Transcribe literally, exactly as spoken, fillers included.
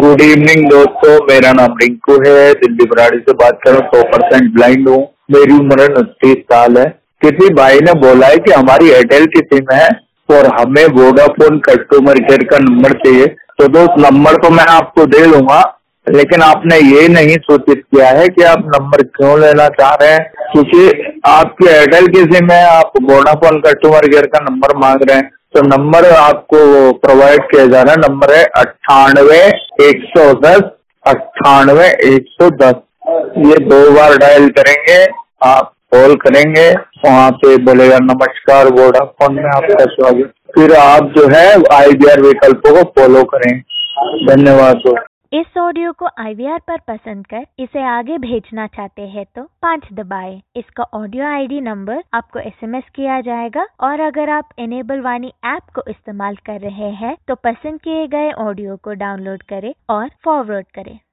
Good evening दोस्तों, मेरा नाम रिंकू है, दिल्ली बराड़ी से बात कर रहा हूँ। सौ परसेंट ब्लाइंड हूँ, मेरी उम्र उनतीस साल है। किसी भाई ने बोला है कि हमारी एयरटेल की सिम है और हमें वोडाफोन कस्टमर केयर का नंबर चाहिए, तो दोस्त नंबर तो मैं आपको दे दूंगा, लेकिन आपने ये नहीं सूचित किया है कि आप नंबर क्यों लेना चाह रहे हैं। क्योंकि आपकी एयरटेल की सिम है, आप वोडाफोन कस्टमर केयर का नंबर मांग रहे हैं, तो नंबर आपको प्रोवाइड किया जा रहा है। नंबर है अट्ठानवे एक सौ दस अट्ठानवे एक सौ दस। ये दो बार डायल करेंगे, आप कॉल करेंगे, वहाँ पे बोलेगा नमस्कार वोडाफोन में आपका स्वागत। फिर आप जो है आईवीआर विकल्पों को फॉलो करें। धन्यवाद। इस ऑडियो को आई वी आर पर पसंद कर इसे आगे भेजना चाहते हैं तो पाँच दबाएं। इसका ऑडियो आई डी नंबर आपको एस एम एस किया जाएगा और अगर आप इनेबल वाणी ऐप को इस्तेमाल कर रहे हैं तो पसंद किए गए ऑडियो को डाउनलोड करें और फॉरवर्ड करें।